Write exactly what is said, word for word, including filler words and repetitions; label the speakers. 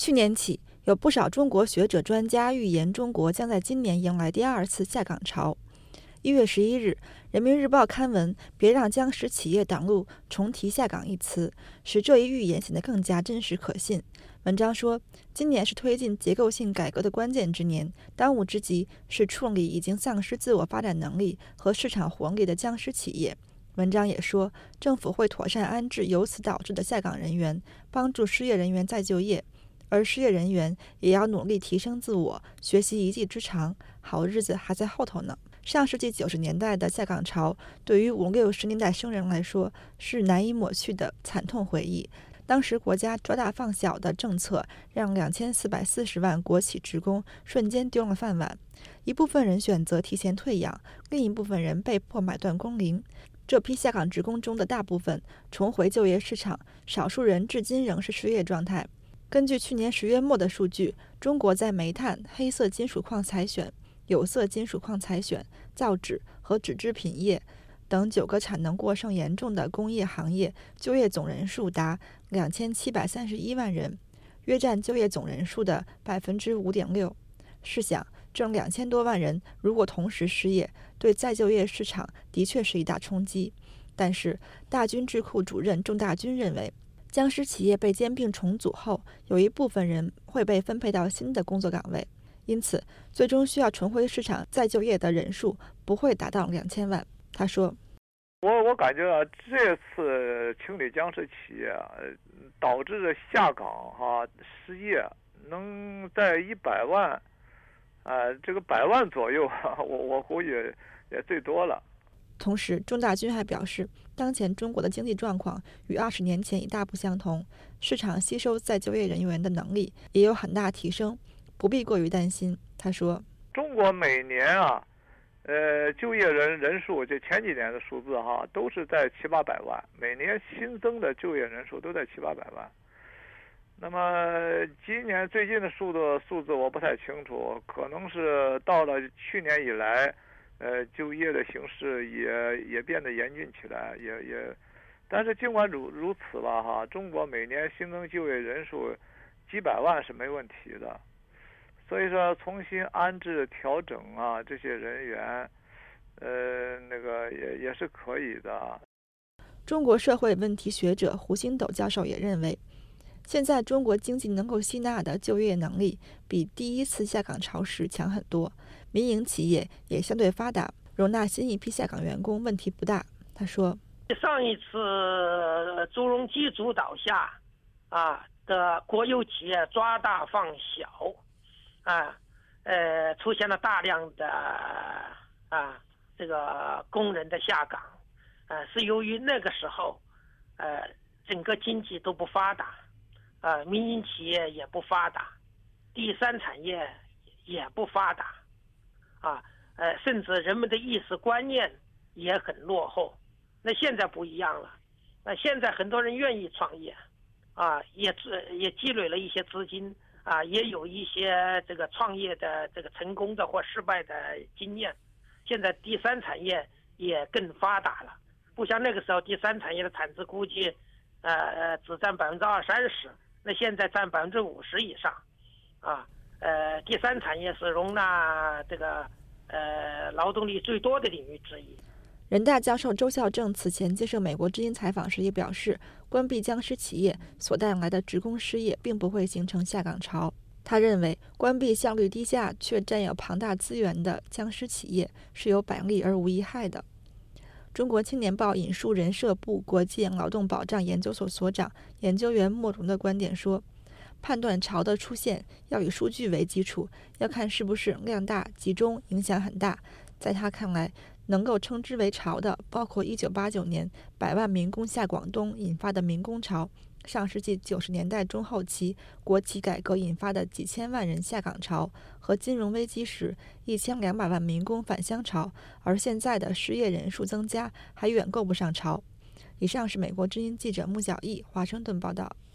Speaker 1: 去年起，有不少中国学者专家预言中国将在今年迎来第二次下岗潮。一月十一日，人民日报刊文别让僵尸企业挡路重提下岗一词，使这一预言显得更加真实可信。文章说，今年是推进结构性改革的关键之年，当务之急是处理已经丧失自我发展能力和市场活力的僵尸企业。文章也说，政府会妥善安置由此导致的下岗人员，帮助失业人员再就业，而失业人员也要努力提升自我，学习一技之长，好日子还在后头呢。上世纪九十年代的下岗潮，对于五六十年代生人来说是难以抹去的惨痛回忆。当时国家抓大放小的政策，让两千四百四十万国企职工瞬间丢了饭碗。一部分人选择提前退养，另一部分人被迫买断工龄。这批下岗职工中的大部分重回就业市场，少数人至今仍是失业状态。根据去年十月末的数据，中国在煤炭、黑色金属矿采选、有色金属矿采选、造纸和纸制品业等九个产能过剩严重的工业行业，就业总人数达两千七百三十一万人，约占就业总人数的百分之五点六。试想，这两千多万人如果同时失业，对再就业市场的确是一大冲击。但是，大军智库主任仲大军认为，僵尸企业被兼并重组后，有一部分人会被分配到新的工作岗位，因此，最终需要重回市场再就业的人数不会达到两千万。他说：“
Speaker 2: 我我感觉啊，这次清理僵尸企业导致的下岗哈、啊、失业能在一百万，啊、呃，这个百万左右，我我估计也最多了。”
Speaker 1: 同时，仲大军还表示，当前中国的经济状况与二十年前已大不相同，市场吸收再就业人员的能力也有很大提升，不必过于担心。他说：“
Speaker 2: 中国每年啊，呃，就业人人数，这前几年的数字哈，都是在七八百万，每年新增的就业人数都在七八百万。那么今年最近的数字数字我不太清楚，可能是到了去年以来。”呃，就业的形势也也变得严峻起来，也也，但是尽管如如此吧，哈，中国每年新增就业人数几百万是没问题的，所以说重新安置调整啊，这些人员，呃，那个也也是可以的。
Speaker 1: 中国社会问题学者胡星斗教授也认为，现在中国经济能够吸纳的就业能力比第一次下岗潮时强很多，民营企业也相对发达，容纳新一批下岗员工问题不大。他说，
Speaker 3: 上一次朱镕基主导下啊的国有企业抓大放小啊，呃，出现了大量的啊这个工人的下岗，呃，是由于那个时候呃整个经济都不发达。呃，民营企业也不发达，第三产业也不发达，啊，呃，甚至人们的意识观念也很落后。那现在不一样了，那现在很多人愿意创业，啊，也也积累了一些资金，啊，也有一些这个创业的这个成功的或失败的经验。现在第三产业也更发达了，不像那个时候第三产业的产值估计，呃呃，只占百分之二三十。那现在占百分之五十以上，啊，呃，第三产业是容纳这个呃劳动力最多的领域之一。
Speaker 1: 人大教授周孝正此前接受美国之音采访时也表示，关闭僵尸企业所带来的职工失业并不会形成下岗潮。他认为，关闭效率低下却占有庞大资源的僵尸企业是有百利而无一害的。中国青年报引述人社部国际劳动保障研究所所长研究员莫荣的观点说，判断潮的出现要以数据为基础，要看是不是量大、集中、影响很大。在他看来，能够称之为潮的包括一九八九年百万民工下广东引发的民工潮，上世纪九十年代中后期国企改革引发的几千万人下岗潮，和金融危机时一千两百万民工返乡潮，而现在的失业人数增加还远够不上潮。以上是美国之音记者穆小艺华盛顿报道。